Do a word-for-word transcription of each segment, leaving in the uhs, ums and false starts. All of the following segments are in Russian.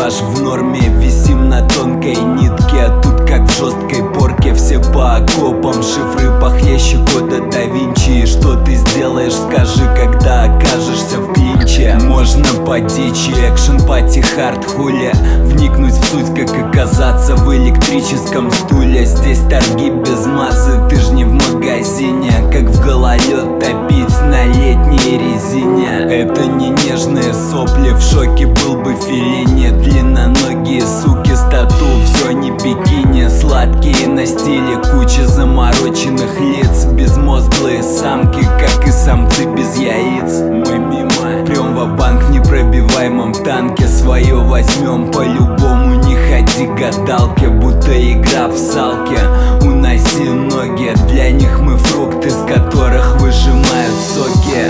камуфляж в норме, висим на тонкой нитке, а тут как в жесткой порке. Все по окопам, шифры похлеще кода да Винчи. Что ты сделаешь, скажи, когда окажешься в клинче. Можно по дичи, экшен, пати, хард, хуля, вникнуть в суть, как оказаться в электрическом стуле. Здесь торги без массы, ты ж не в магазине, как в гололед топить на летней резине. Это не нежные сопли, в шоке был бы Феллини. Длинноногие суки с тату, все не бикини. Сладкие на стиле, куча замороченных лиц. Безмозглые самки, как и самцы без яиц. Мы мимо, прям ва-банк в непробиваемом танке. Свое возьмем по-любому, не ходи гадалки, будто игра в салке. Уноси ноги, для них мы фрукты, с которых выжимают соки.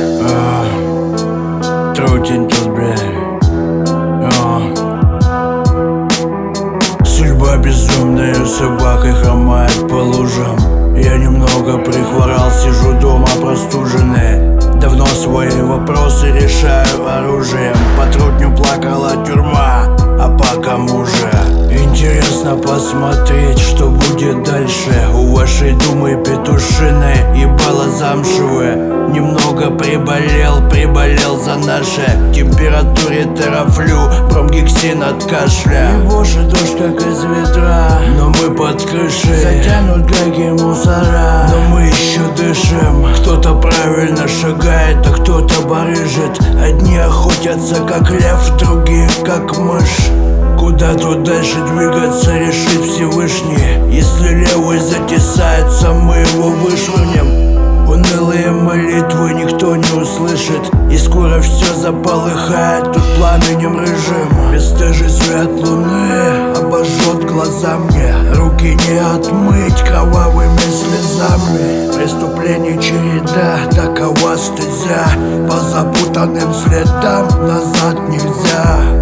Трутень тут, блядь. Судьба безумная, собакой хромает по лужам. Я немного прихворал, сижу дома простуженный. Давно свои вопросы решаю оружием. По трутню плакала тюрьма, а по кому же? Интересно посмотреть, что будет дальше. У вашей думы петушиной ебало замшевое. Немного приболел, приболел за наше. Температуре терафлю, промгексин от кашля. И боже, дождь как из ведра, но мы под крышей. Затянут гаги мусора, но мы еще дышим. Кто-то правильно шагает, а кто-то барыжит. Одни охотятся как лев, другие как мышь. Куда тут дальше двигаться, решит Всевышний. Если левый затесается, мы его вышвырнем. Унылые молитвы никто не услышит, и скоро все заполыхает тут пламенем рыжим. Бесстыжий свет луны обожжет глаза мне. Руки не отмыть кровавыми слезами. Преступлений череда, такова стезя. По запутанным следам назад нельзя.